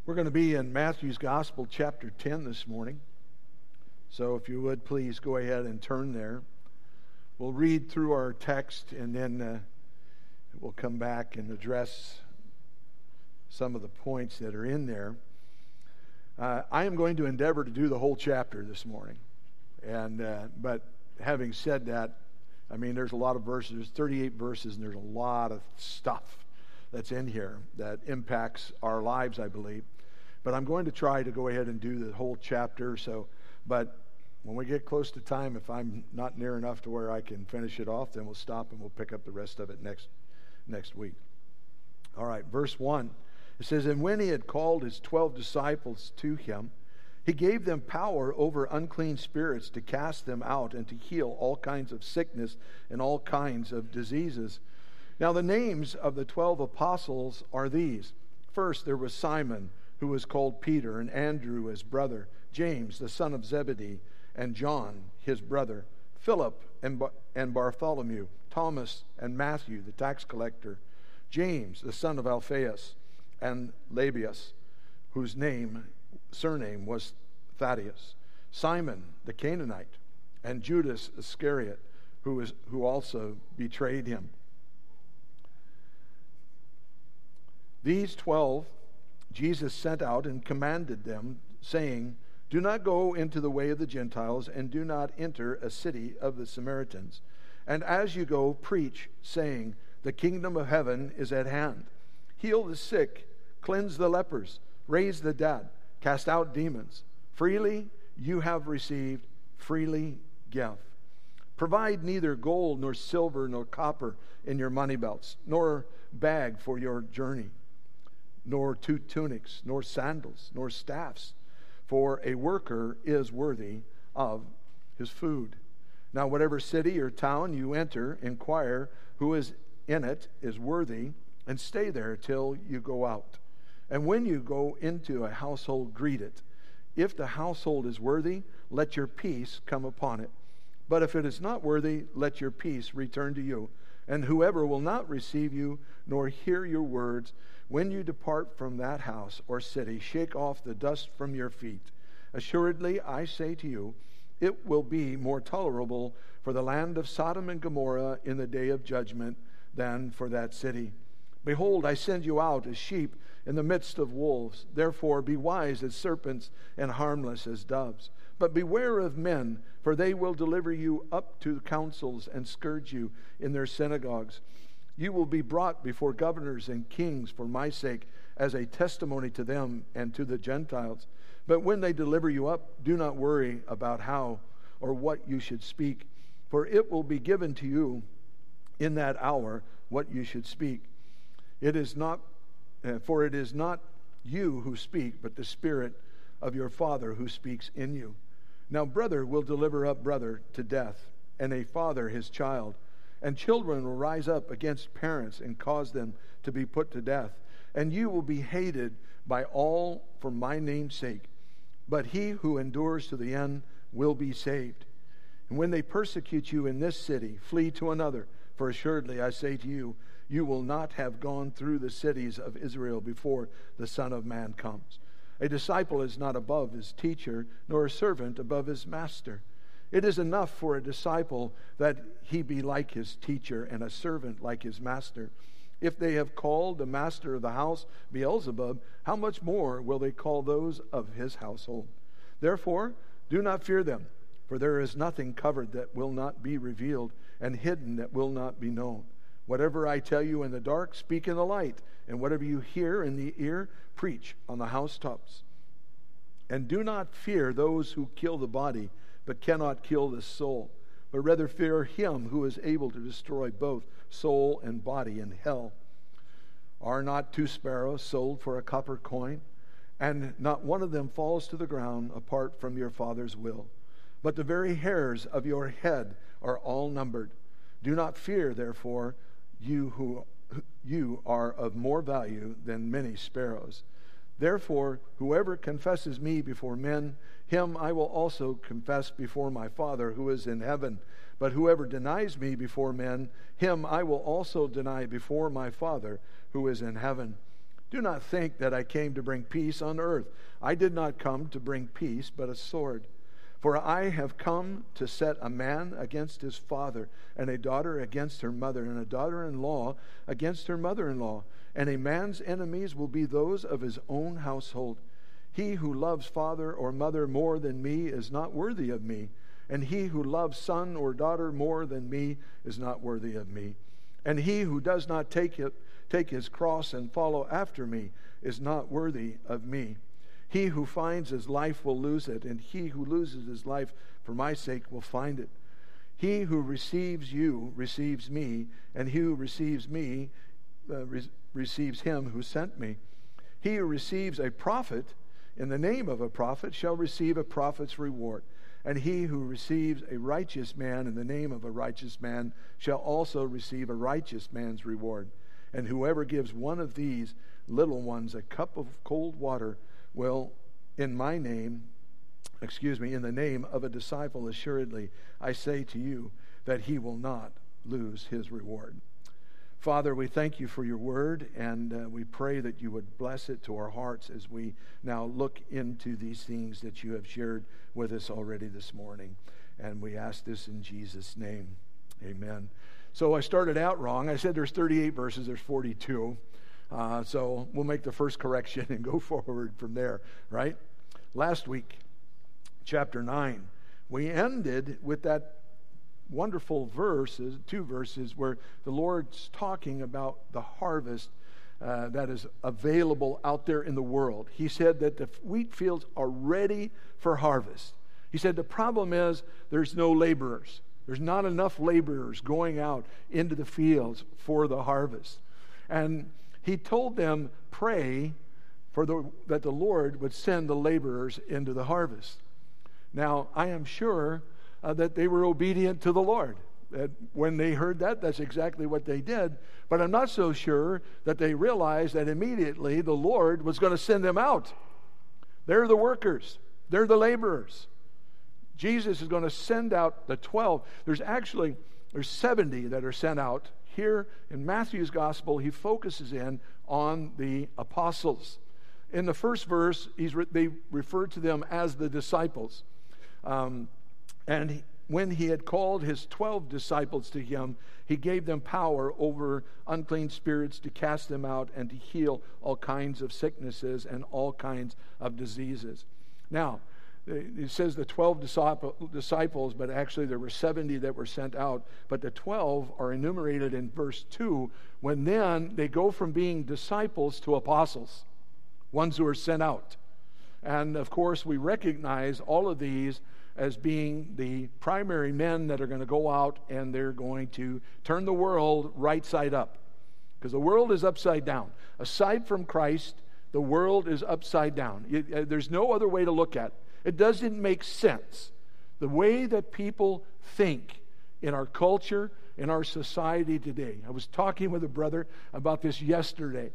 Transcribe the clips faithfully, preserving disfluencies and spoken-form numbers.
We're going to be in Matthew's Gospel, chapter ten this morning. So if you would, please go ahead and turn there. We'll read through our text, and then uh, we'll come back and address some of the points that are in there. Uh, I am going to endeavor to do the whole chapter this morning. and uh, But having said that, I mean, there's a lot of verses. There's thirty-eight verses, and there's a lot of stuff that's in here that impacts our lives, I believe. But I'm going to try to go ahead and do the whole chapter. So, but when we get close to time, if I'm not near enough to where I can finish it off, then we'll stop and we'll pick up the rest of it next next week. All right, verse one. It says, "And when he had called his twelve disciples to him, he gave them power over unclean spirits to cast them out and to heal all kinds of sickness and all kinds of diseases. Now the names of the twelve apostles are these. First there was Simon, who was called Peter, and Andrew his brother, James the son of Zebedee, and John his brother, Philip and, Bar- and Bartholomew, Thomas and Matthew the tax collector, James the son of Alphaeus, and Lebbaeus, whose name surname was Thaddeus, Simon the Canaanite, and Judas Iscariot, who is who also betrayed him. These twelve Jesus sent out and commanded them, saying, 'Do not go into the way of the Gentiles, and do not enter a city of the Samaritans. And as you go, preach, saying, the kingdom of heaven is at hand. Heal the sick, cleanse the lepers, raise the dead, cast out demons. Freely you have received, freely give. Provide neither gold nor silver nor copper in your money belts, nor bag for your journey, nor two tunics, nor sandals, nor staffs, for a worker is worthy of his food. Now whatever city or town you enter, inquire who is in it is worthy, and stay there till you go out. And when you go into a household, greet it. If the household is worthy, let your peace come upon it. But if it is not worthy, let your peace return to you. And whoever will not receive you, nor hear your words, when you depart from that house or city, shake off the dust from your feet. Assuredly, I say to you, it will be more tolerable for the land of Sodom and Gomorrah in the day of judgment than for that city. Behold, I send you out as sheep in the midst of wolves. Therefore be wise as serpents and harmless as doves. But beware of men, for they will deliver you up to councils and scourge you in their synagogues. You will be brought before governors and kings for my sake, as a testimony to them and to the Gentiles. But when they deliver you up, do not worry about how or what you should speak, for it will be given to you in that hour what you should speak. It is not, uh, for it is not you who speak, but the Spirit of your Father who speaks in you. Now brother will deliver up brother to death, and a father his child. And children will rise up against parents and cause them to be put to death. And you will be hated by all for my name's sake. But he who endures to the end will be saved. And when they persecute you in this city, flee to another. For assuredly I say to you, you will not have gone through the cities of Israel before the Son of Man comes. A disciple is not above his teacher, nor a servant above his master. It is enough for a disciple that he be like his teacher, and a servant like his master. If they have called the master of the house Beelzebub, how much more will they call those of his household? Therefore, do not fear them, for there is nothing covered that will not be revealed, and hidden that will not be known. Whatever I tell you in the dark, speak in the light, and whatever you hear in the ear, preach on the housetops. And do not fear those who kill the body, but cannot kill the soul, but rather fear him who is able to destroy both soul and body in hell. Are not two sparrows sold for a copper coin? And not one of them falls to the ground apart from your Father's will. But the very hairs of your head are all numbered. Do not fear, therefore, you who you are of more value than many sparrows. Therefore, whoever confesses me before men, him I will also confess before my Father who is in heaven. But whoever denies me before men, him I will also deny before my Father who is in heaven. Do not think that I came to bring peace on earth. I did not come to bring peace, but a sword. For I have come to set a man against his father, and a daughter against her mother, and a daughter-in-law against her mother-in-law. And a man's enemies will be those of his own household. He who loves father or mother more than me is not worthy of me, and he who loves son or daughter more than me is not worthy of me. And he who does not take it, take his cross and follow after me is not worthy of me. He who finds his life will lose it, and he who loses his life for my sake will find it. He who receives you receives me, and he who receives me uh, re- receives him who sent me. He who receives a prophet in the name of a prophet shall receive a prophet's reward. And he who receives a righteous man in the name of a righteous man shall also receive a righteous man's reward. And whoever gives one of these little ones a cup of cold water will, in my name, excuse me, in the name of a disciple, assuredly, I say to you that he will not lose his reward. Father, we thank you for your word, and uh, we pray that you would bless it to our hearts as we now look into these things that you have shared with us already this morning. And we ask this in Jesus' name. Amen. So I started out wrong. I said there's thirty-eight verses, there's forty-two. Uh, so we'll make the first correction and go forward from there, right? Last week, chapter nine, we ended with that wonderful verses, two verses, where the Lord's talking about the harvest uh, that is available out there in the world. He said that the wheat fields are ready for harvest. He said the problem is there's no laborers. There's not enough laborers going out into the fields for the harvest. And he told them, pray for the, that the Lord would send the laborers into the harvest. Now, I am sure Uh, that they were obedient to the Lord. That when they heard that, that's exactly what they did. But I'm not so sure that they realized that immediately the Lord was going to send them out. They're the workers. They're the laborers. Jesus is going to send out the twelve. There's actually, there's seventy that are sent out. Here in Matthew's gospel, he focuses in on the apostles. In the first verse, he's re- they refer to them as the disciples. Um, And he, when he had called his twelve disciples to him, he gave them power over unclean spirits to cast them out and to heal all kinds of sicknesses and all kinds of diseases. Now, it says the twelve disciples, but actually there were seventy that were sent out. But the twelve are enumerated in verse two, when then they go from being disciples to apostles, ones who are sent out. And of course, we recognize all of these as being the primary men that are going to go out and they're going to turn the world right side up. Because the world is upside down. Aside from Christ, the world is upside down. It, uh, there's no other way to look at it. It doesn't make sense. The way that people think in our culture, in our society today. I was talking with a brother about this yesterday.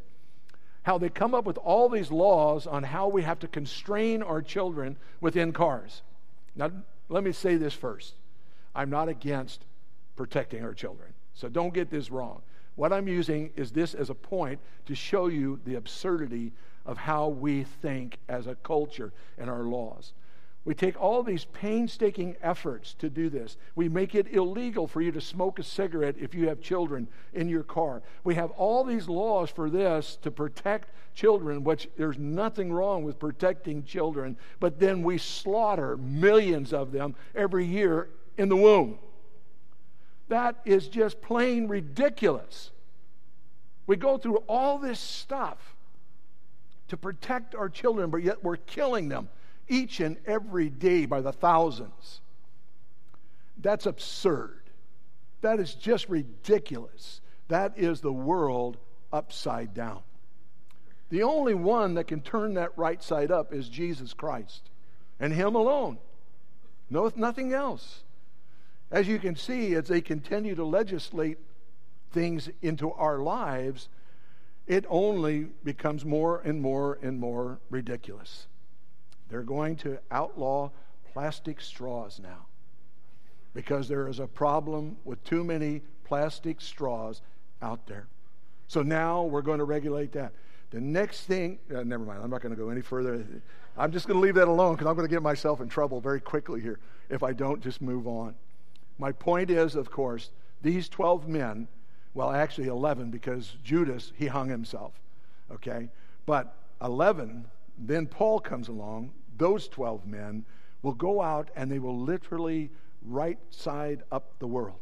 How they come up with all these laws on how we have to constrain our children within cars. Now, let me say this first. I'm not against protecting our children. So don't get this wrong. What I'm using is this as a point to show you the absurdity of how we think as a culture and our laws. We take all these painstaking efforts to do this. We make it illegal for you to smoke a cigarette if you have children in your car. We have all these laws for this to protect children, which there's nothing wrong with protecting children, but then we slaughter millions of them every year in the womb. That is just plain ridiculous. We go through all this stuff to protect our children, but yet we're killing them each and every day by the thousands. That's absurd. That is just ridiculous. That is the world upside down. The only one that can turn that right side up is Jesus Christ, and Him alone. No, nothing else. As you can see, as they continue to legislate things into our lives, it only becomes more and more and more ridiculous. They're going to outlaw plastic straws now because there is a problem with too many plastic straws out there. So now we're going to regulate that. The next thing, uh, never mind, I'm not going to go any further. I'm just going to leave that alone because I'm going to get myself in trouble very quickly here if I don't just move on. My point is, of course, these twelve men, well, actually eleven, because Judas, he hung himself, okay? But eleven, then Paul comes along, those twelve men will go out and they will literally right side up the world.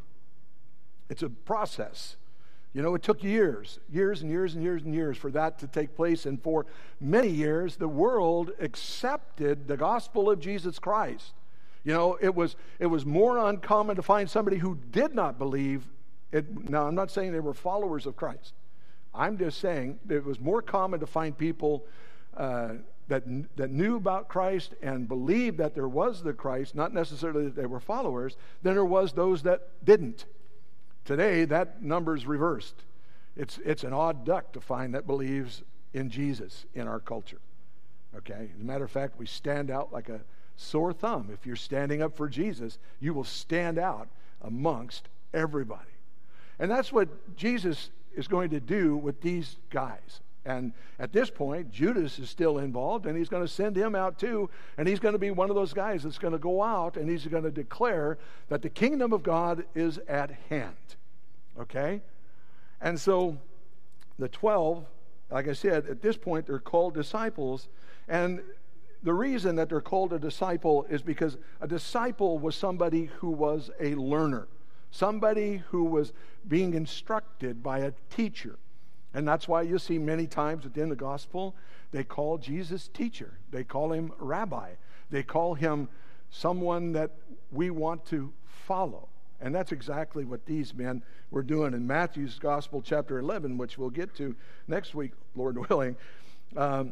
It's a process. You know, it took years, years and years and years and years for that to take place. And for many years, the world accepted the gospel of Jesus Christ. You know, it was it was more uncommon to find somebody who did not believe it. Now, I'm not saying they were followers of Christ. I'm just saying that it was more common to find people uh, that, that knew about Christ and believed that there was the Christ, not necessarily that they were followers, than there was those that didn't. Today, that number's reversed. It's it's an odd duck to find that believes in Jesus in our culture. Okay? As a matter of fact, we stand out like a sore thumb. If you're standing up for Jesus, you will stand out amongst everybody. And that's what Jesus is going to do with these guys. And at this point, Judas is still involved, and he's going to send him out too, and he's going to be one of those guys that's going to go out, and he's going to declare that the kingdom of God is at hand. Okay? And so the twelve, like I said, at this point, they're called disciples, and the reason that they're called a disciple is because a disciple was somebody who was a learner, somebody who was being instructed by a teacher. And that's why you see many times within the gospel, they call Jesus teacher. They call him rabbi. They call him someone that we want to follow. And that's exactly what these men were doing in Matthew's gospel, chapter eleven, which we'll get to next week, Lord willing. Um,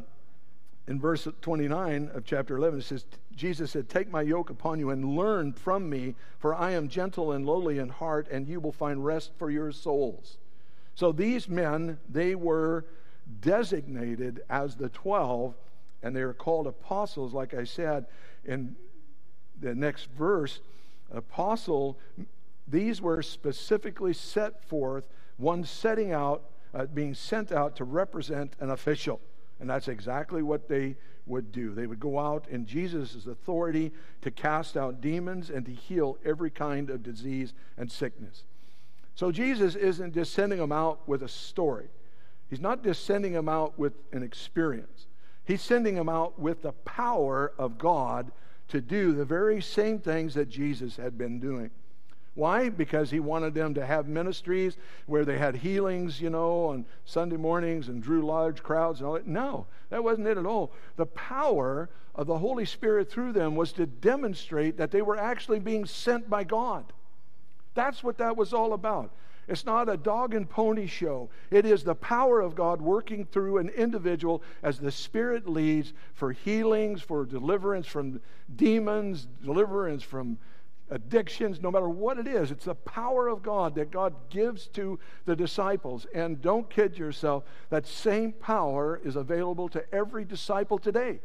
in verse twenty-nine of chapter eleven, it says, Jesus said, "Take my yoke upon you and learn from me, for I am gentle and lowly in heart, and you will find rest for your souls." So these men, they were designated as the twelve, and they were called apostles, like I said in the next verse. Apostle, these were specifically set forth, one setting out, uh, being sent out to represent an official. And that's exactly what they would do. They would go out in Jesus' authority to cast out demons and to heal every kind of disease and sickness. So Jesus isn't just sending them out with a story. He's not just sending them out with an experience. He's sending them out with the power of God to do the very same things that Jesus had been doing. Why? Because he wanted them to have ministries where they had healings, you know, on Sunday mornings and drew large crowds and all that. No, that wasn't it at all. The power of the Holy Spirit through them was to demonstrate that they were actually being sent by God. That's what that was all about. It's not a dog and pony show. It is the power of God working through an individual as the Spirit leads for healings, for deliverance from demons, deliverance from addictions, no matter what it is. It's the power of God that God gives to the disciples. And don't kid yourself, that same power is available to every disciple today.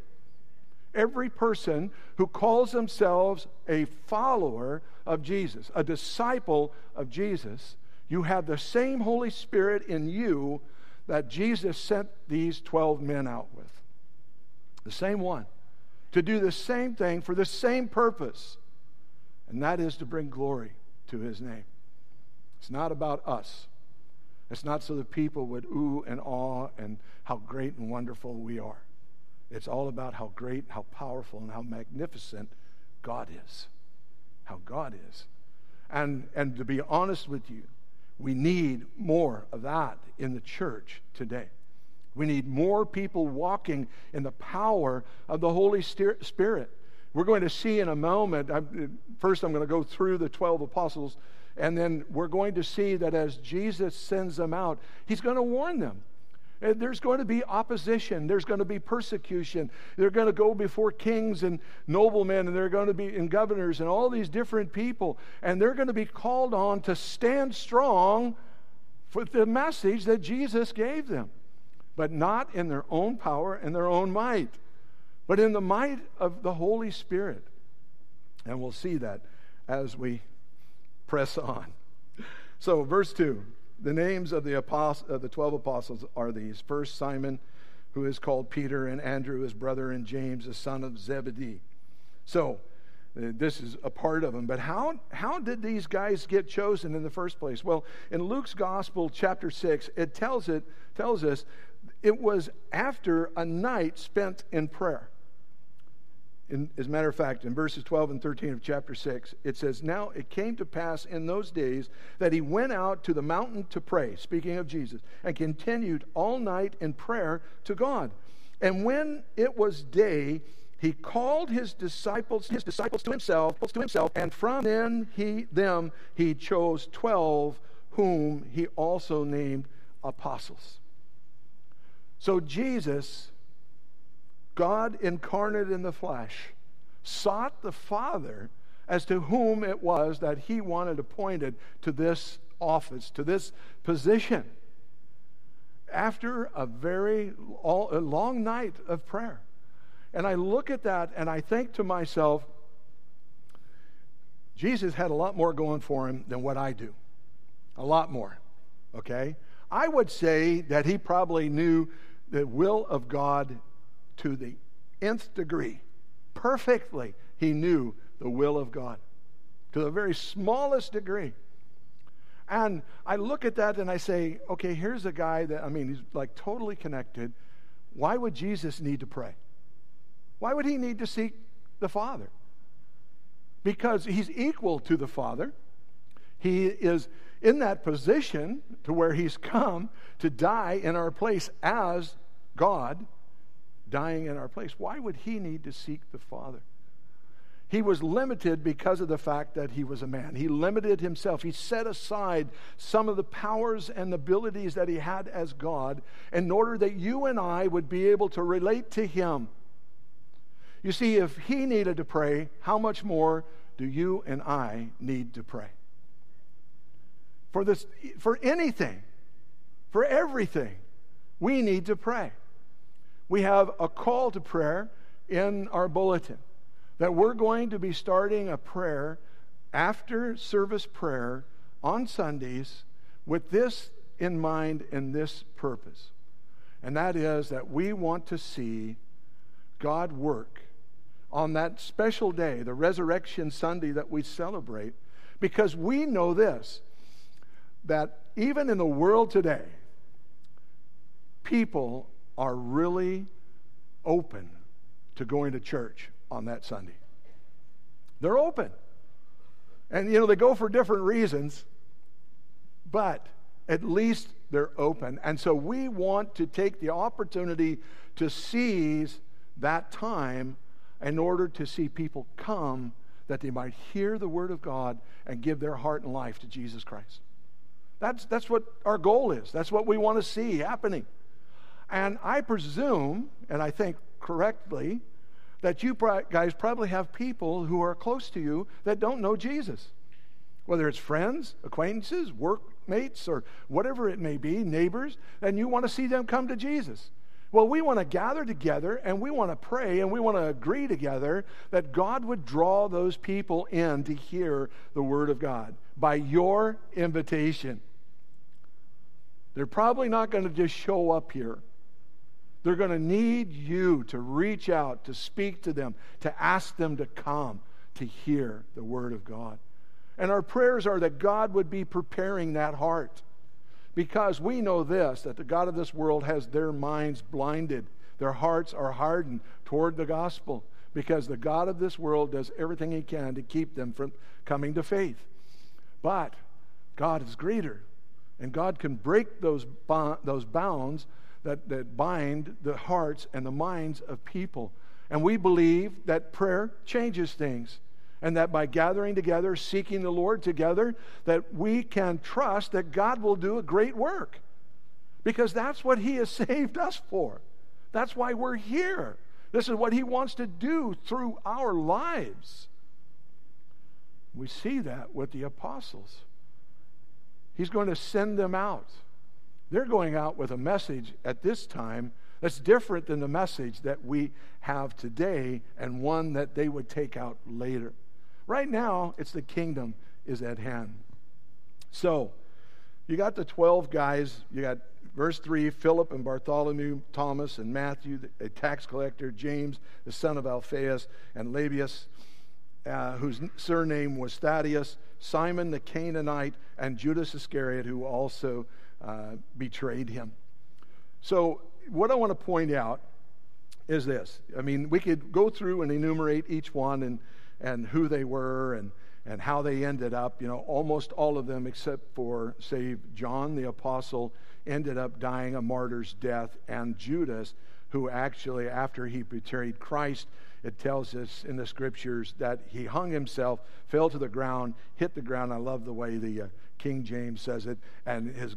Every person who calls themselves a follower of Jesus, a disciple of Jesus, you have the same Holy Spirit in you that Jesus sent these twelve men out with. The same one. To do the same thing for the same purpose. And that is to bring glory to his name. It's not about us. It's not so that people would ooh and awe and how great and wonderful we are. It's all about how great, how powerful, and how magnificent God is. How God is. And, and to be honest with you, we need more of that in the church today. We need more people walking in the power of the Holy Spirit. We're going to see in a moment, I'm, first I'm going to go through the twelve apostles, and then we're going to see that as Jesus sends them out, he's going to warn them. And there's going to be opposition. There's going to be persecution. They're going to go before kings and noblemen, and they're going to be and governors and all these different people. And they're going to be called on to stand strong for the message that Jesus gave them. But not in their own power and their own might, but in the might of the Holy Spirit. And we'll see that as we press on. So, verse two. The names of the, apost- of the twelve apostles are these. First, Simon, who is called Peter, and Andrew, his brother, and James, the son of Zebedee. So, uh, this is a part of them. But how, how did these guys get chosen in the first place? Well, in Luke's Gospel, chapter six, it tells, it, tells us it was after a night spent in prayer. In, as a matter of fact, in verses twelve and thirteen of chapter six, it says, "Now it came to pass in those days that he went out to the mountain to pray," speaking of Jesus, "and continued all night in prayer to God. And when it was day, he called his disciples, his disciples to himself, to himself, and from then he them he chose twelve, whom he also named apostles." So Jesus, God incarnate in the flesh, sought the Father as to whom it was that he wanted appointed to this office, to this position, after a very a long night of prayer. And I look at that and I think to myself, Jesus had a lot more going for him than what I do. A lot more, okay? I would say that he probably knew the will of God to the nth degree. Perfectly, he knew the will of God to the very smallest degree. And I look at that and I say, okay, here's a guy that, I mean, he's like totally connected. Why would Jesus need to pray? Why would he need to seek the Father? Because he's equal to the Father. He is in that position to where he's come to die in our place as God, dying in our place. Why would he need to seek the Father? He was limited because of the fact that he was a man. He limited himself. He set aside some of the powers and abilities that he had as God in order that you and I would be able to relate to him. You see, if he needed to pray, how much more do you and I need to pray? For this, for anything, for everything, we need to pray. We have a call to prayer in our bulletin that we're going to be starting a prayer after service prayer on Sundays with this in mind and this purpose. And that is that we want to see God work on that special day, the Resurrection Sunday that we celebrate, because we know this, that even in the world today, people are really open to going to church on that Sunday. They're open. And, you know, they go for different reasons, but at least they're open. And so we want to take the opportunity to seize that time in order to see people come, that they might hear the Word of God and give their heart and life to Jesus Christ. That's, that's what our goal is. That's what we want to see happening. And I presume, and I think correctly, that you guys probably have people who are close to you that don't know Jesus. Whether it's friends, acquaintances, workmates, or whatever it may be, neighbors, and you want to see them come to Jesus. Well, we want to gather together and we want to pray and we want to agree together that God would draw those people in to hear the Word of God by your invitation. They're probably not going to just show up here. They're going to need you to reach out, to speak to them, to ask them to come to hear the Word of God. And our prayers are that God would be preparing that heart. Because we know this, that the God of this world has their minds blinded. Their hearts are hardened toward the gospel. Because the God of this world does everything he can to keep them from coming to faith. But God is greater. And God can break those, bo- those bounds that, that bind the hearts and the minds of people. And we believe that prayer changes things. And that by gathering together, seeking the Lord together, that we can trust that God will do a great work. Because that's what he has saved us for. That's why we're here. This is what he wants to do through our lives. We see that with the apostles. He's going to send them out. They're going out with a message at this time that's different than the message that we have today, and one that they would take out later. Right now, it's the kingdom is at hand. So, you got the twelve guys. You got Verse three, Philip and Bartholomew, Thomas and Matthew, a tax collector, James, the son of Alphaeus, and Lebbaeus, uh, whose surname was Thaddeus, Simon the Canaanite, and Judas Iscariot, who also uh, betrayed him. So what I want to point out is this. I mean, we could go through and enumerate each one and, and who they were and, and how they ended up. You know, almost all of them except for, say, John the Apostle ended up dying a martyr's death, and Judas, who actually, after he betrayed Christ, it tells us in the scriptures that he hung himself, fell to the ground, hit the ground. I love the way the uh, King James says it, and his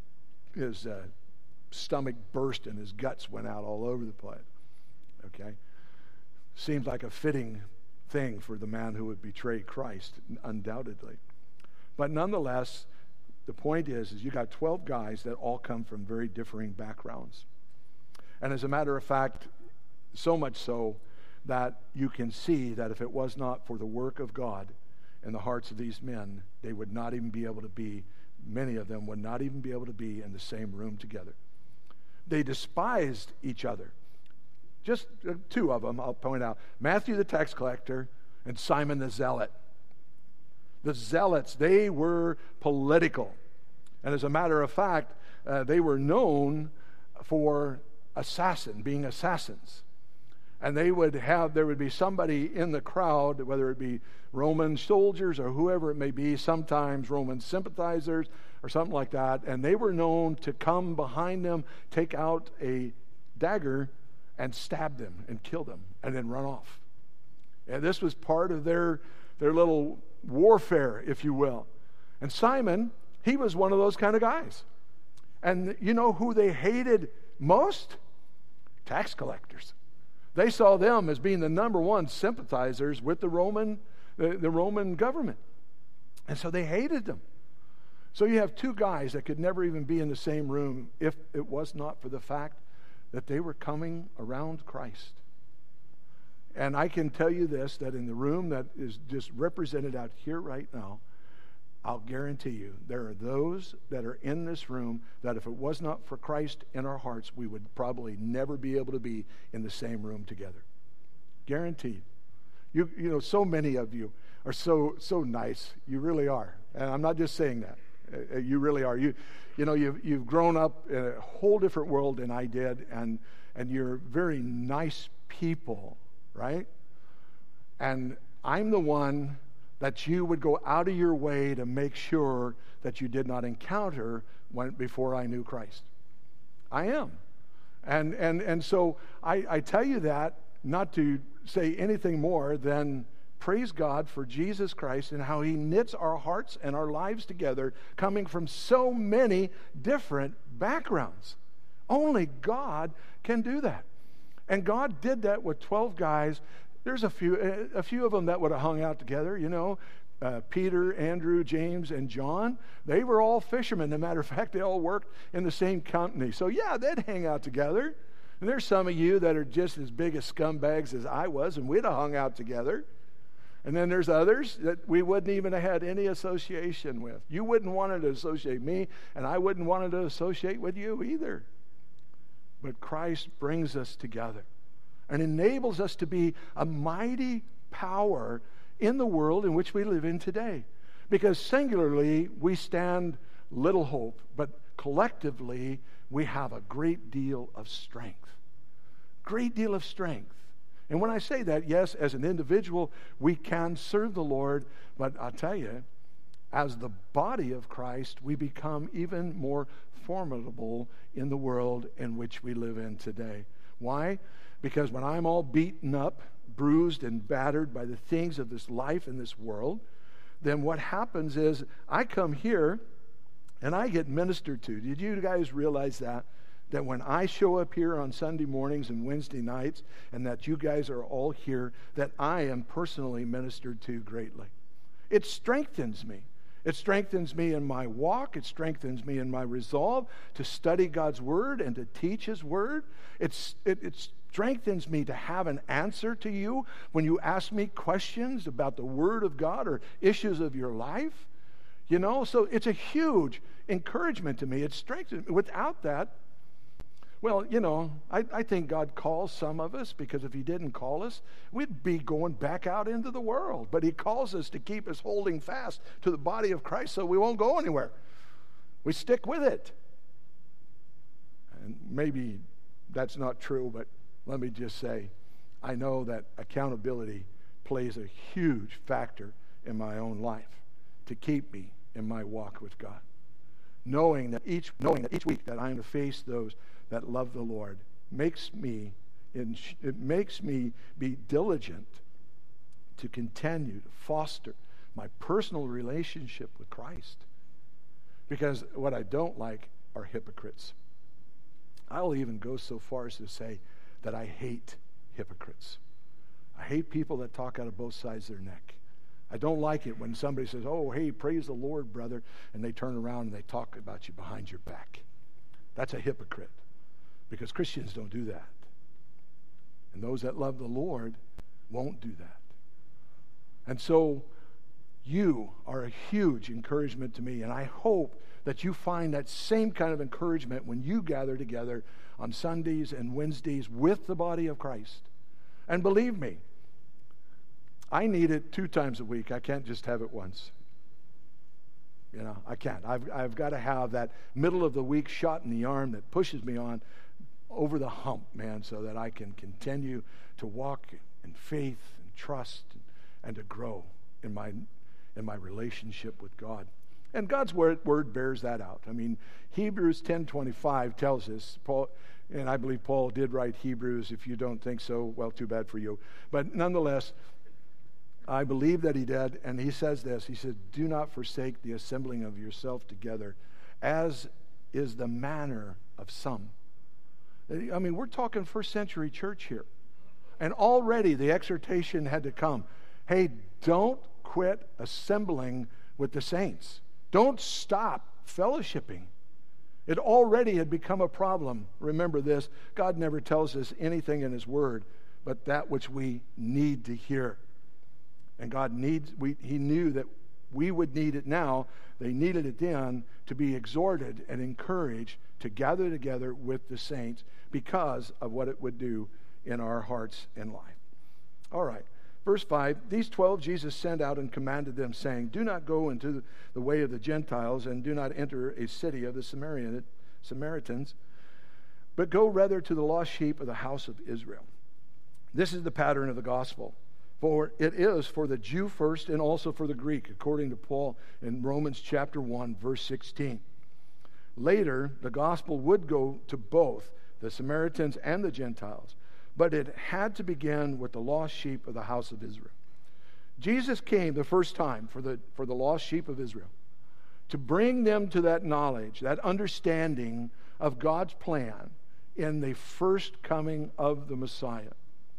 his uh, stomach burst and his guts went out all over the place. Okay? Seems like a fitting thing for the man who would betray Christ, undoubtedly. But nonetheless, the point is, is you got twelve guys that all come from very differing backgrounds. And as a matter of fact, so much so that you can see that if it was not for the work of God in the hearts of these men, they would not even be able to be, many of them would not even be able to be in the same room together. They despised each other. Just two of them, I'll point out. Matthew the tax collector and Simon the zealot. The zealots, they were political. And as a matter of fact, uh, they were known for assassin, being assassins. And they would have, there would be somebody in the crowd, whether it be Roman soldiers or whoever it may be, sometimes Roman sympathizers or something like that, and they were known to come behind them, take out a dagger, and stab them and kill them and then run off. And this was part of their, their little warfare, if you will. And Simon, he was one of those kind of guys. And you know who they hated most? Tax collectors. They saw them as being the number one sympathizers with the Roman, the, the Roman government. And so they hated them. So you have two guys that could never even be in the same room if it was not for the fact that they were coming around Christ. And I can tell you this, that in the room that is just represented out here right now, I'll guarantee you there are those that are in this room that if it was not for Christ in our hearts, we would probably never be able to be in the same room together. Guaranteed. You you know, so many of you are so so nice. You really are. And I'm not just saying that. Uh, you really are. You you know, you've you've grown up in a whole different world than I did, and and you're very nice people, right? And I'm the one that you would go out of your way to make sure that you did not encounter when, before I knew Christ. I am. And and and so I, I tell you that not to say anything more than praise God for Jesus Christ and how he knits our hearts and our lives together, coming from so many different backgrounds. Only God can do that. And God did that with twelve guys. There's a few a few of them that would have hung out together, you know. Uh, Peter, Andrew, James, and John. They were all fishermen. As a matter of fact, they all worked in the same company. So, yeah, they'd hang out together. And there's some of you that are just as big as scumbags as I was, and we'd have hung out together. And then there's others that we wouldn't even have had any association with. You wouldn't want to associate me, and I wouldn't want to associate with you either. But Christ brings us together and enables us to be a mighty power in the world in which we live in today. Because singularly, we stand little hope, but collectively, we have a great deal of strength. Great deal of strength. And when I say that, yes, as an individual, we can serve the Lord, but I'll tell you, as the body of Christ, we become even more formidable in the world in which we live in today. Why? Because when I'm all beaten up, bruised and battered by the things of this life and this world, then what happens is I come here and I get ministered to. Did you guys realize that? That when I show up here on Sunday mornings and Wednesday nights, and that you guys are all here, that I am personally ministered to greatly. It strengthens me. It strengthens me in my walk. It strengthens me in my resolve to study God's Word and to teach His Word. It's, it, it strengthens me to have an answer to you when you ask me questions about the Word of God or issues of your life. You know, so it's a huge encouragement to me. It strengthens me. Without that, well, you know, I, I think God calls some of us, because if he didn't call us, we'd be going back out into the world. But he calls us to keep us holding fast to the body of Christ so we won't go anywhere. We stick with it. And maybe that's not true, but let me just say, I know that accountability plays a huge factor in my own life to keep me in my walk with God. Knowing that each knowing that each week that I'm to face those that love the Lord makes me in, it makes me be diligent to continue to foster my personal relationship with Christ. Because what I don't like are hypocrites. I'll even go so far as to say that I hate hypocrites. I hate people that talk out of both sides of their neck. I don't like it when somebody says, oh, hey, praise the Lord, brother, and they turn around and they talk about you behind your back. That's a hypocrite, because Christians don't do that. And those that love the Lord won't do that. And so you are a huge encouragement to me, and I hope that you find that same kind of encouragement when you gather together on Sundays and Wednesdays with the body of Christ. And believe me, I need it two times a week. I can't just have it once. You know, I can't. I've, I've got to have that middle of the week shot in the arm that pushes me on over the hump, man, so that I can continue to walk in faith and trust and, and to grow in my in my relationship with God. And God's word, word bears that out. I mean, Hebrews ten twenty-five tells us, Paul, and I believe Paul did write Hebrews. If you don't think so, well, too bad for you. But nonetheless, I believe that he did, and he says this. He said, do not forsake the assembling of yourself together, as is the manner of some. I mean, we're talking first century church here. And already the exhortation had to come. Hey, don't quit assembling with the saints. Don't stop fellowshipping. It already had become a problem. Remember this, God never tells us anything in his word but that which we need to hear. And God needs, we, he knew that we would need it now. They needed it then to be exhorted and encouraged to gather together with the saints because of what it would do in our hearts and life. All right. Verse five, these twelve Jesus sent out and commanded them, saying, do not go into the way of the Gentiles, and do not enter a city of the Samaritan, Samaritans, but go rather to the lost sheep of the house of Israel. This is the pattern of the gospel. For it is for the Jew first and also for the Greek, according to Paul in Romans chapter one, verse sixteen. Later, the gospel would go to both the Samaritans and the Gentiles, but it had to begin with the lost sheep of the house of Israel. Jesus came the first time for the, for the lost sheep of Israel to bring them to that knowledge, that understanding of God's plan in the first coming of the Messiah.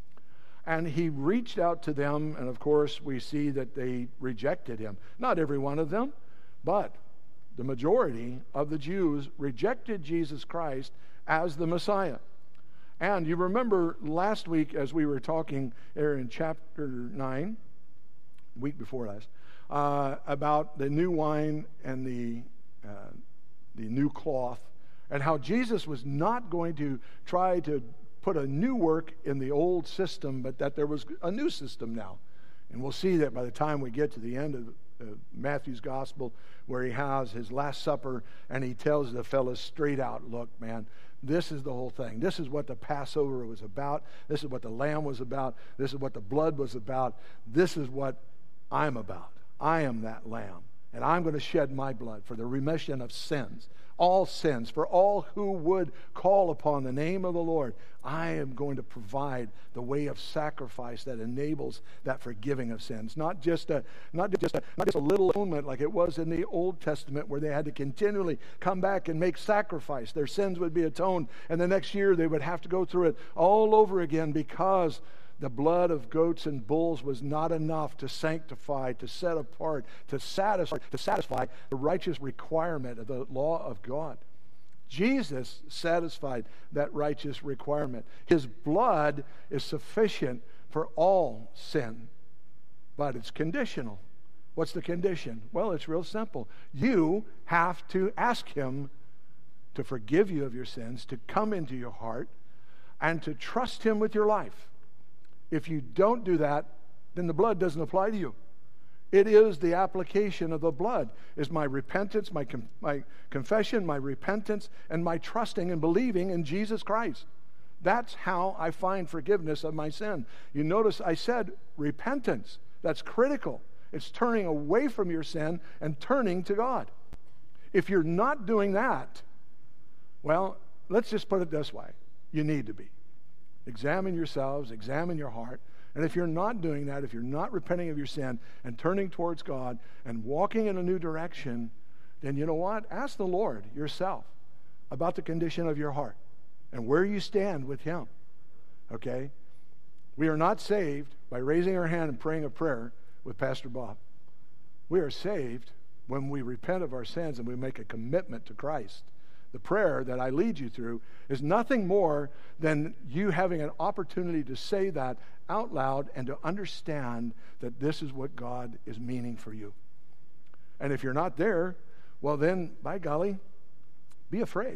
And he reached out to them, and of course we see that they rejected him. Not every one of them, but the majority of the Jews rejected Jesus Christ as the Messiah. And you remember last week as we were talking there in chapter nine, week before last, uh, about the new wine and the, uh, the new cloth, and how Jesus was not going to try to put a new work in the old system, but that there was a new system now. And we'll see that by the time we get to the end of uh, Matthew's gospel, where he has his Last Supper, and he tells the fellas straight out, look, man, this is the whole thing. This is what the Passover was about. This is what the lamb was about. This is what the blood was about. This is what I'm about. I am that lamb, and I'm going to shed my blood for the remission of sins. All sins, for all who would call upon the name of the Lord. I am going to provide the way of sacrifice that enables that forgiving of sins. Not just a, not just a, not just a little atonement like it was in the Old Testament, where they had to continually come back and make sacrifice. Their sins would be atoned, and the next year they would have to go through it all over again, because the blood of goats and bulls was not enough to sanctify, to set apart, to satisfy, to satisfy the righteous requirement of the law of God. Jesus satisfied that righteous requirement. His blood is sufficient for all sin, but it's conditional. What's the condition? Well, it's real simple. You have to ask him to forgive you of your sins, to come into your heart, and to trust him with your life. If you don't do that, then the blood doesn't apply to you. It is the application of the blood, is my repentance, my, com- my confession, my repentance, and my trusting and believing in Jesus Christ. That's how I find forgiveness of my sin. You notice I said repentance. That's critical. It's turning away from your sin and turning to God. If you're not doing that, well, let's just put it this way. You need to be. Examine yourselves, examine your heart. And if you're not doing that, if you're not repenting of your sin and turning towards God and walking in a new direction, then you know what? Ask the Lord yourself about the condition of your heart and where you stand with him. Okay? We are not saved by raising our hand and praying a prayer with Pastor Bob. We are saved when we repent of our sins and we make a commitment to Christ. The prayer that I lead you through is nothing more than you having an opportunity to say that out loud and to understand that this is what God is meaning for you. And if you're not there, well then, by golly, be afraid.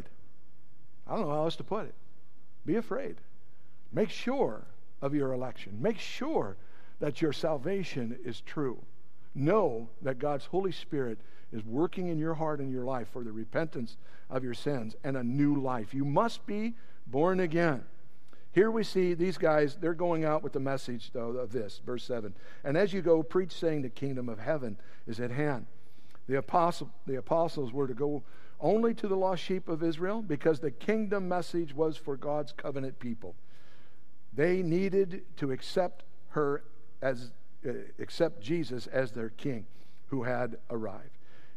I don't know how else to put it. Be afraid. Make sure of your election. Make sure that your salvation is true. Know that God's Holy Spirit is working in your heart and your life for the repentance of your sins and a new life. You must be born again. Here we see these guys, they're going out with the message, though, of this, verse seven. And as you go, preach, saying the kingdom of heaven is at hand. The apostle, the apostles were to go only to the lost sheep of Israel because the kingdom message was for God's covenant people. They needed to accept her as uh, accept Jesus as their king who had arrived.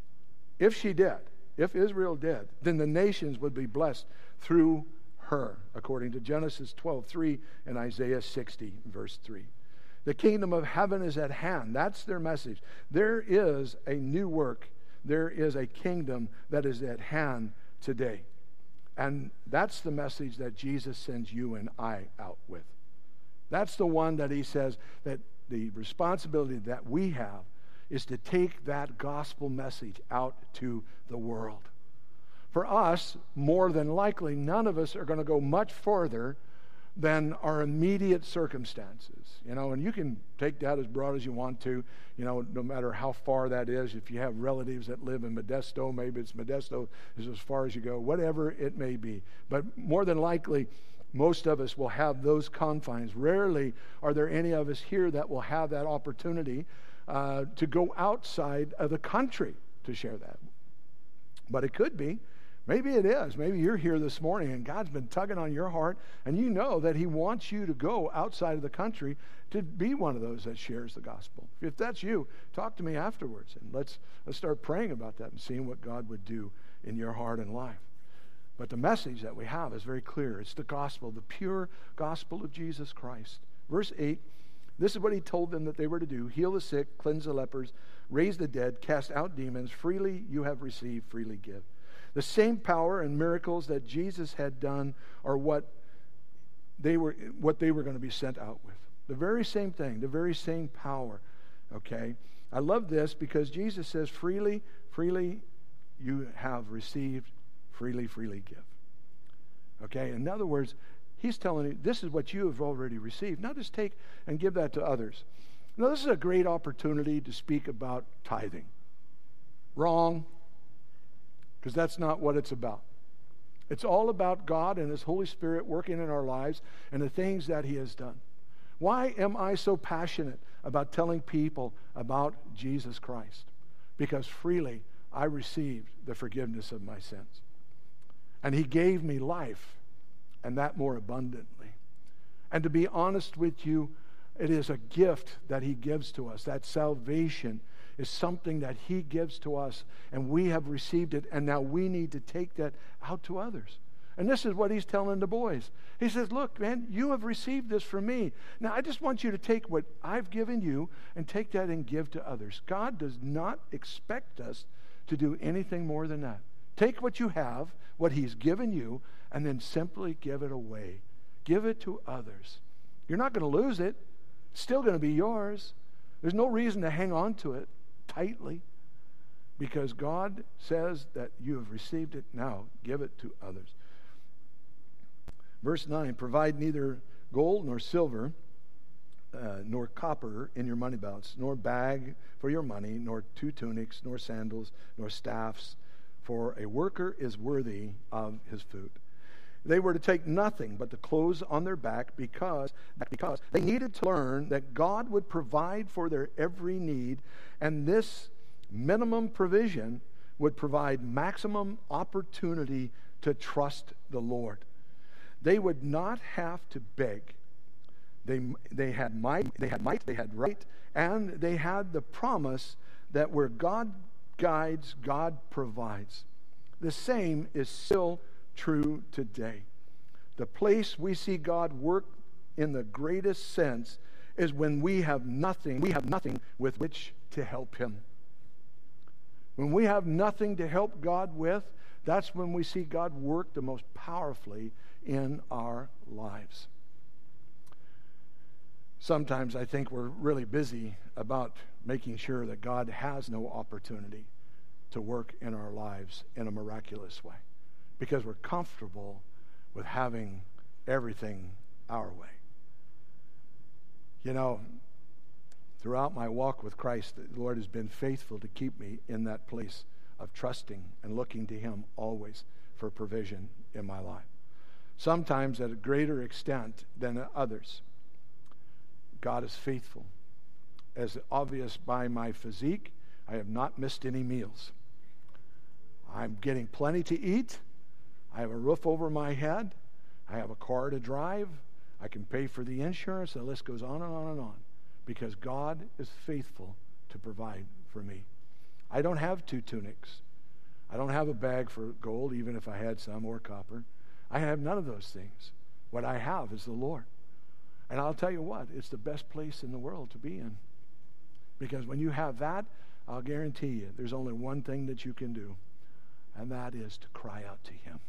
If she did, if Israel did, then the nations would be blessed through her, according to Genesis twelve three and Isaiah sixty, verse three. The kingdom of heaven is at hand. That's their message. There is a new work. There is a kingdom that is at hand today. And that's the message that Jesus sends you and I out with. That's the one that he says that the responsibility that we have is to take that gospel message out to the world. For us, more than likely, none of us are going to go much further than our immediate circumstances. You know, and you can take that as broad as you want to, you know, no matter how far that is. If you have relatives that live in Modesto, maybe it's Modesto is as far as you go, whatever it may be. But more than likely, most of us will have those confines. Rarely are there any of us here that will have that opportunity uh, to go outside of the country to share that. But it could be. Maybe it is. Maybe you're here this morning and God's been tugging on your heart and you know that he wants you to go outside of the country to be one of those that shares the gospel. If that's you, talk to me afterwards and let's, let's start praying about that and seeing what God would do in your heart and life. But the message that we have is very clear. It's the gospel, the pure gospel of Jesus Christ. Verse eight, this is what he told them that they were to do. Heal the sick, cleanse the lepers, raise the dead, cast out demons. Freely you have received, freely give. The same power and miracles that Jesus had done are what they were what they were going to be sent out with. The very same thing, the very same power. Okay? I love this because Jesus says, freely, freely you have received, freely, freely give. Okay? In other words, he's telling you, this is what you have already received. Now just take and give that to others. Now this is a great opportunity to speak about tithing. Wrong. Because that's not what it's about. It's all about God and his Holy Spirit working in our lives and the things that he has done. Why am I so passionate about telling people about Jesus Christ? Because freely I received the forgiveness of my sins. And he gave me life, and that more abundantly. And to be honest with you, it is a gift that he gives to us. That salvation is something that he gives to us, and we have received it, and now we need to take that out to others. And this is what he's telling the boys. He says, look, man, you have received this from me. Now, I just want you to take what I've given you and take that and give to others. God does not expect us to do anything more than that. Take what you have, what he's given you, and then simply give it away. Give it to others. You're not going to lose it. It's still going to be yours. There's no reason to hang on to it. tightly, because God says that you have received it. Now give it to others. Verse nine, provide neither gold nor silver, uh, nor copper in your money belts, nor bag for your money, nor two tunics, nor sandals, nor staffs, for a worker is worthy of his food. They were to take nothing but the clothes on their back because, because they needed to learn that God would provide for their every need, and this minimum provision would provide maximum opportunity to trust the Lord. They would not have to beg. They, they had might, they had might, they had right, and they had the promise that where God guides, God provides. The same is still true today. The place we see God work in the greatest sense is when we have nothing, we have nothing with which to help him. When we have nothing to help God with, that's when we see God work the most powerfully in our lives. Sometimes I think we're really busy about making sure that God has no opportunity to work in our lives in a miraculous way, because we're comfortable with having everything our way. You know, throughout my walk with Christ, the Lord has been faithful to keep me in that place of trusting and looking to him always for provision in my life. Sometimes at a greater extent than at others. God is faithful. As obvious by my physique, I have not missed any meals. I'm getting plenty to eat. I have a roof over my head. I have a car to drive. I can pay for the insurance. The list goes on and on and on. Because God is faithful to provide for me. I don't have two tunics. I don't have a bag for gold, even if I had some, or copper. I have none of those things. What I have is the Lord. And I'll tell you what, it's the best place in the world to be in. Because when you have that, I'll guarantee you, there's only one thing that you can do, and that is to cry out to him.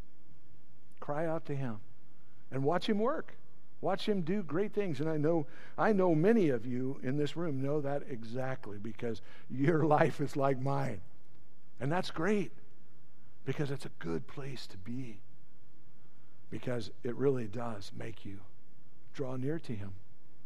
Cry out to him. And watch him work. Watch him do great things. And I know, I know many of you in this room know that exactly, because your life is like mine. And that's great, because it's a good place to be. Because it really does make you draw near to him.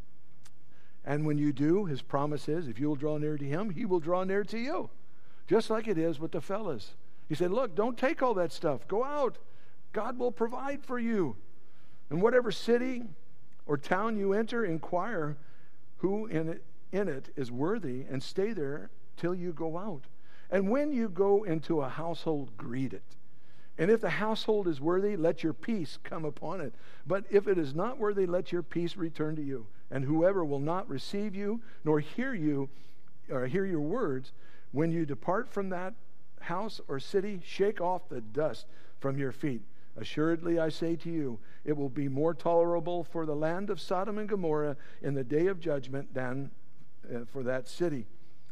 And when you do, his promise is, if you'll draw near to him, he will draw near to you. Just like it is with the fellas. He said, look, don't take all that stuff. Go out. God will provide for you. In whatever city or town you enter, inquire who in it, in it is worthy, and stay there till you go out. And when you go into a household, greet it. And if the household is worthy, let your peace come upon it. But if it is not worthy, let your peace return to you. And whoever will not receive you, nor hear you, or hear your words, when you depart from that house or city, shake off the dust from your feet. Assuredly, I say to you, it will be more tolerable for the land of Sodom and Gomorrah in the day of judgment than uh, for that city.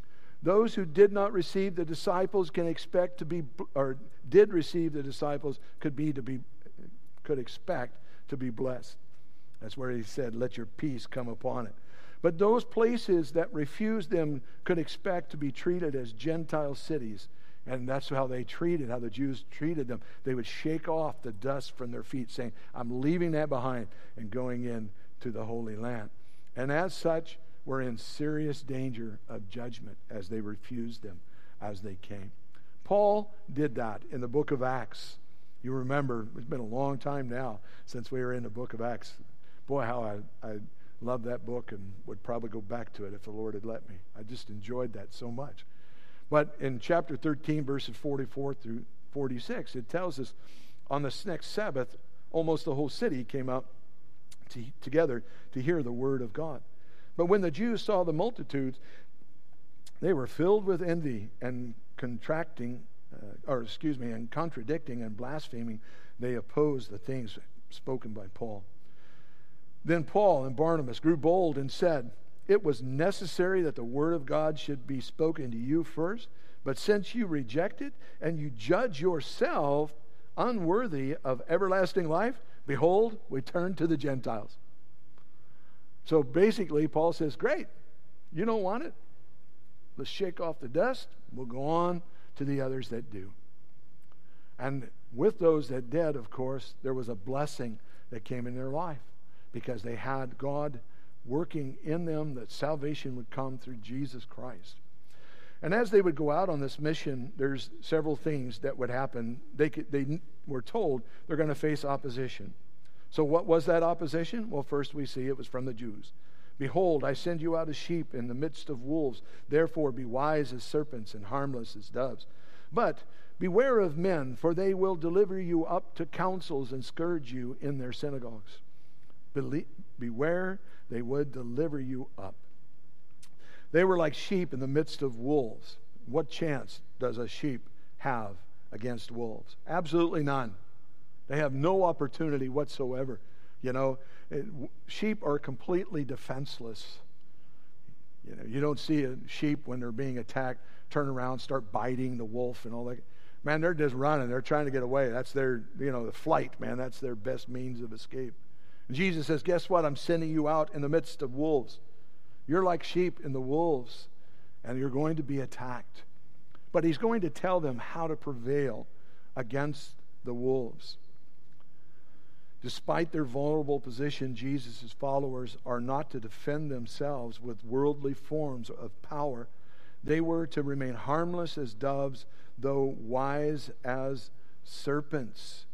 Those who did not receive the disciples can expect to be, or did receive the disciples, could be to be, could expect to be blessed. That's where he said, let your peace come upon it. But those places that refused them could expect to be treated as Gentile cities. And that's how they treated, how the Jews treated them. They would shake off the dust from their feet, saying, I'm leaving that behind and going in to the Holy Land. And as such, were in serious danger of judgment as they refused them as they came. Paul did that in the book of Acts. You remember, it's been a long time now since we were in the book of Acts. Boy, how I, I love that book and would probably go back to it if the Lord had let me. I just enjoyed that so much. But in chapter thirteen, verses forty-four through forty-six, it tells us on this next Sabbath, almost the whole city came out to, together to hear the word of God. But when the Jews saw the multitudes, they were filled with envy and contracting, uh, or excuse me, and contradicting and blaspheming. They opposed the things spoken by Paul. Then Paul and Barnabas grew bold and said, it was necessary that the word of God should be spoken to you first, but since you reject it and you judge yourself unworthy of everlasting life, behold, we turn to the Gentiles. So basically, Paul says, great, you don't want it? let's shake off the dust. We'll go on to the others that do. And with those that did, of course, there was a blessing that came in their life because they had God working in them, that salvation would come through Jesus Christ. And as they would go out on this mission, there's several things that would happen. They could, they were told they're going to face opposition. So what was that opposition? Well, first we see it was from the Jews. Behold, I send you out as sheep in the midst of wolves. Therefore be wise as serpents and harmless as doves. But beware of men, for they will deliver you up to councils and scourge you in their synagogues. Believe, beware, they would deliver you up. They were like sheep in the midst of wolves. What chance does a sheep have against wolves? Absolutely none. They have no opportunity whatsoever. You know, it, sheep are completely defenseless. You know, you don't see a sheep when they're being attacked turn around, start biting the wolf and all that. Man, they're just running. They're trying to get away. That's their, you know, the flight, man. That's their best means of escape. And Jesus says, guess what? I'm sending you out in the midst of wolves. You're like sheep in the wolves, and you're going to be attacked. But he's going to tell them how to prevail against the wolves. Despite their vulnerable position, Jesus' followers are not to defend themselves with worldly forms of power. They were to remain harmless as doves, though wise as serpents.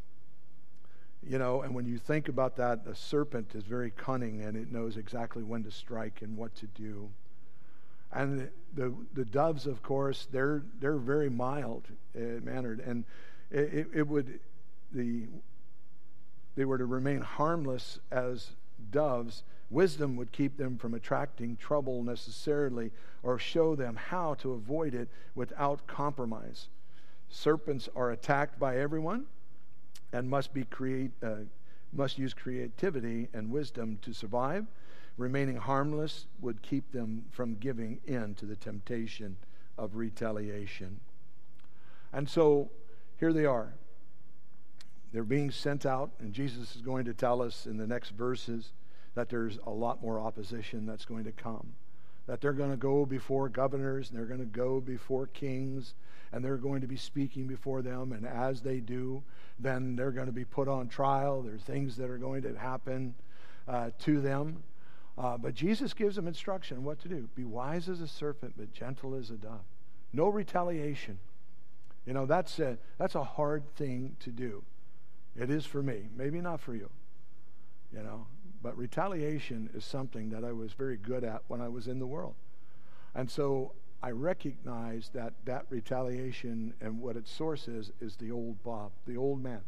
You know, and when you think about that, the serpent is very cunning, and it knows exactly when to strike and what to do. And the the doves, of course, they're they're very mild uh, mannered, and it, it would the they were to remain harmless as doves. Wisdom would keep them from attracting trouble necessarily, or show them how to avoid it without compromise. Serpents are attacked by everyone, and must be create uh, must use creativity and wisdom to survive. Remaining harmless would keep them from giving in to the temptation of retaliation. And so here they are. They're being sent out, and Jesus is going to tell us in the next verses that there's a lot more opposition that's going to come. That they're going to go before governors, and they're going to go before kings, and they're going to be speaking before them, and as they do, then they're going to be put on trial. There are things that are going to happen uh, to them. Uh, but Jesus gives them instruction what to do. Be wise as a serpent, but gentle as a dove. No retaliation. You know, that's a, that's a hard thing to do. It is for me. Maybe not for you. You know, but retaliation is something that I was very good at when I was in the world. And so I recognize that that retaliation and what its source is, is the old Bob, the old man.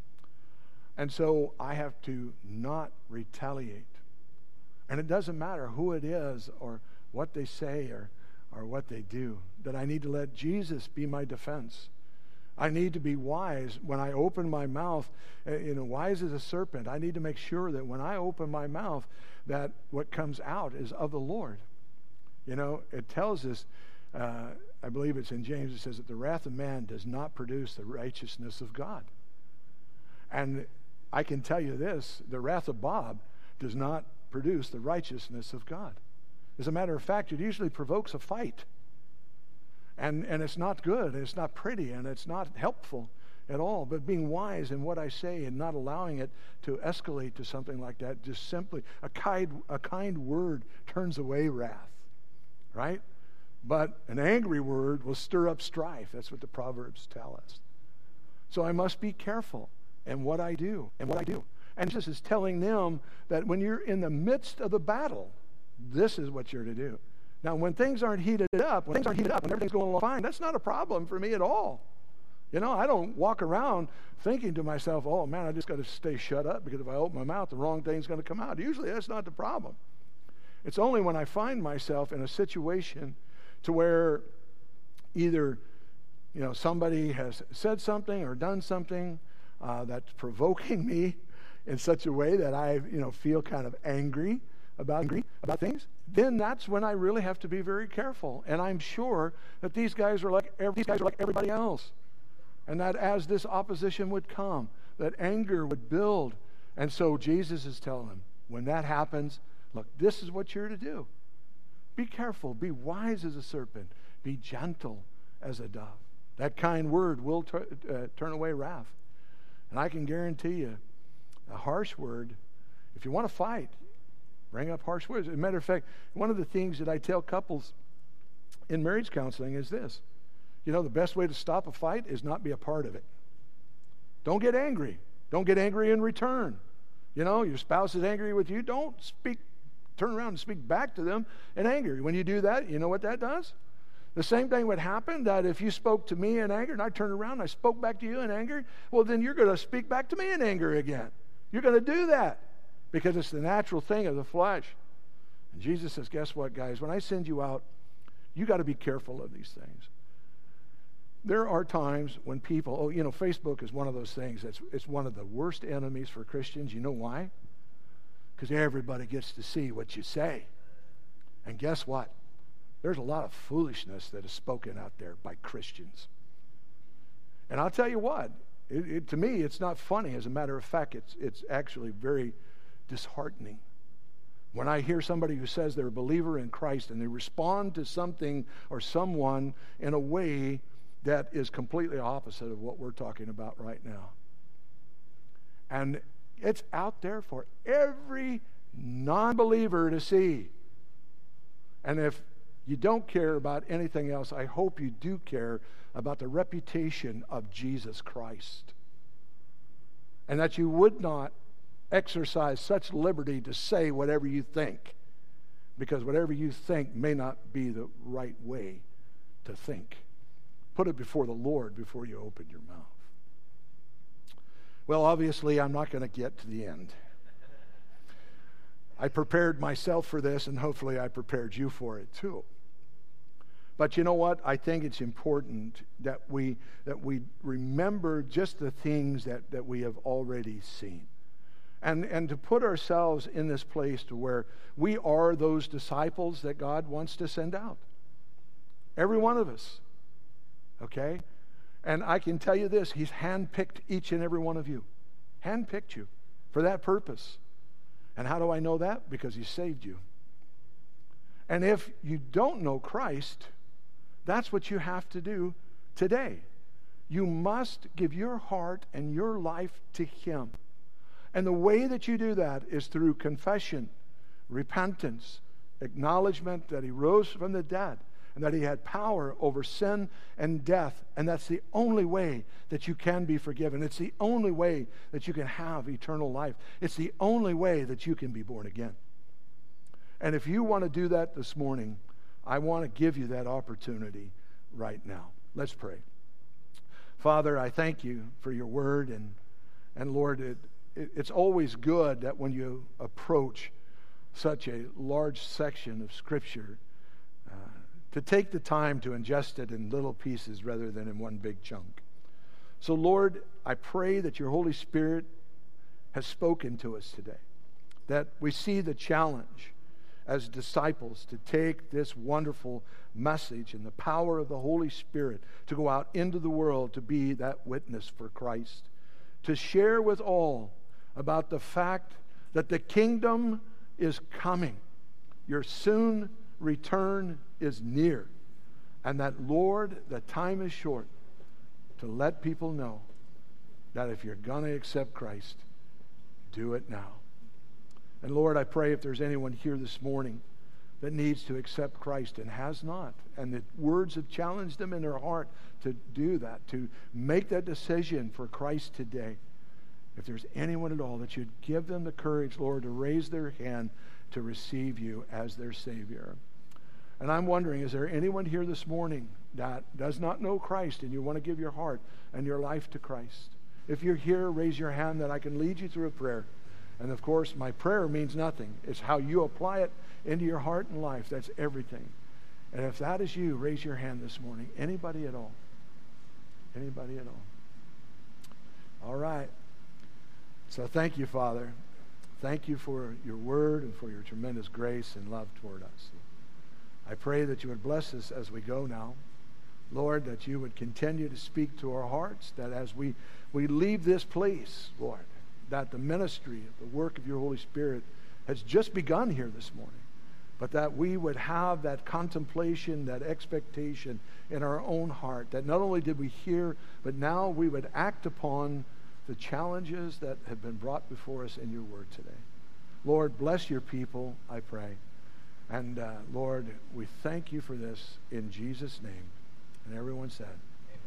And so I have to not retaliate. And it doesn't matter who it is or what they say or, or what they do, that I need to let Jesus be my defense. I need to be wise when I open my mouth, you know, wise as a serpent. I need to make sure that when I open my mouth, that what comes out is of the Lord. You know, it tells us, uh, I believe it's in James, it says that the wrath of man does not produce the righteousness of God. And I can tell you this, the wrath of Bob does not produce the righteousness of God. As a matter of fact, it usually provokes a fight. And and it's not good, and it's not pretty, and it's not helpful at all. But being wise in what I say and not allowing it to escalate to something like that, just simply, a kind, a kind word turns away wrath, right? But an angry word will stir up strife. That's what the Proverbs tell us. So I must be careful in what I do and what I do. And Jesus is telling them that when you're in the midst of the battle, this is what you're to do. Now, when things aren't heated up, when things aren't heated up, when everything's going along fine, that's not a problem for me at all. You know, I don't walk around thinking to myself, oh, man, I just got to stay shut up because if I open my mouth, the wrong thing's going to come out. Usually that's not the problem. It's only when I find myself in a situation to where either, you know, somebody has said something or done something uh, that's provoking me in such a way that I, you know, feel kind of angry about angry about things, then that's when I really have to be very careful. And I'm sure that these guys are like these guys are like everybody else, and that as this opposition would come, that anger would build. And so Jesus is telling them, when that happens, look, this is what you're to do. Be careful. Be wise as a serpent. Be gentle as a dove. That kind word will t- uh, turn away wrath. And I can guarantee you, a harsh word, if you want to fight, bring up harsh words. As a matter of fact, one of the things that I tell couples in marriage counseling is this. You know, the best way to stop a fight is not be a part of it. Don't get angry. Don't get angry in return. You know, your spouse is angry with you. Don't speak, turn around and speak back to them in anger. When you do that, you know what that does? The same thing would happen that if you spoke to me in anger and I turned around and I spoke back to you in anger, well, then you're going to speak back to me in anger again. You're going to do that because it's the natural thing of the flesh. And Jesus says, guess what, guys? When I send you out, you got to be careful of these things. There are times when people, oh, you know, Facebook is one of those things that's it's one of the worst enemies for Christians. You know why? Because everybody gets to see what you say. And guess what? There's a lot of foolishness that is spoken out there by Christians. And I'll tell you what, it, it, to me, it's not funny. As a matter of fact, it's it's actually very disheartening. When I hear somebody who says they're a believer in Christ and they respond to something or someone in a way that is completely opposite of what we're talking about right now. And it's out there for every non-believer to see. And if you don't care about anything else, I hope you do care about the reputation of Jesus Christ. And that you would not exercise such liberty to say whatever you think. Because whatever you think may not be the right way to think. Put it before the Lord before you open your mouth. Well, obviously, I'm not going to get to the end. I prepared myself for this, and hopefully I prepared you for it too. But you know what? I think it's important that we that we remember just the things that, that we have already seen. And, and to put ourselves in this place to where we are those disciples that God wants to send out. Every one of us. Okay? And I can tell you this, He's handpicked each and every one of you. Handpicked you for that purpose. And how do I know that? Because He saved you. And if you don't know Christ, that's what you have to do today. You must give your heart and your life to Him. And the way that you do that is through confession, repentance, acknowledgement that He rose from the dead, and that He had power over sin and death. And that's the only way that you can be forgiven. It's the only way that you can have eternal life. It's the only way that you can be born again. And if you want to do that this morning, I want to give you that opportunity right now. Let's pray. Father, I thank You for Your word. And, and Lord, it, it, it's always good that when you approach such a large section of Scripture, uh, to take the time to ingest it in little pieces rather than in one big chunk. So, Lord, I pray that Your Holy Spirit has spoken to us today, that we see the challenge as disciples to take this wonderful message and the power of the Holy Spirit to go out into the world to be that witness for Christ, to share with all about the fact that the kingdom is coming. Your soon return is near. And that, Lord, the time is short to let people know that if you're going to accept Christ, do it now. And Lord, I pray if there's anyone here this morning that needs to accept Christ and has not, and the words have challenged them in their heart to do that, to make that decision for Christ today. If there's anyone at all that you'd give them the courage, Lord, to raise their hand to receive You as their Savior. And I'm wondering, is there anyone here this morning that does not know Christ and you want to give your heart and your life to Christ? If you're here, raise your hand that I can lead you through a prayer. And of course, my prayer means nothing. It's how you apply it into your heart and life. That's everything. And if that is you, raise your hand this morning. Anybody at all? Anybody at all? All right. So thank You, Father. Thank You for Your word and for Your tremendous grace and love toward us. I pray that You would bless us as we go now. Lord, that You would continue to speak to our hearts, that as we, we leave this place, Lord, that the ministry, the work of Your Holy Spirit has just begun here this morning. but that we would have that contemplation, that expectation in our own heart, that not only did we hear, but now we would act upon the challenges that have been brought before us in your word today. Lord, bless your people, I pray. And uh, Lord, we thank you for this in Jesus' name. And everyone said,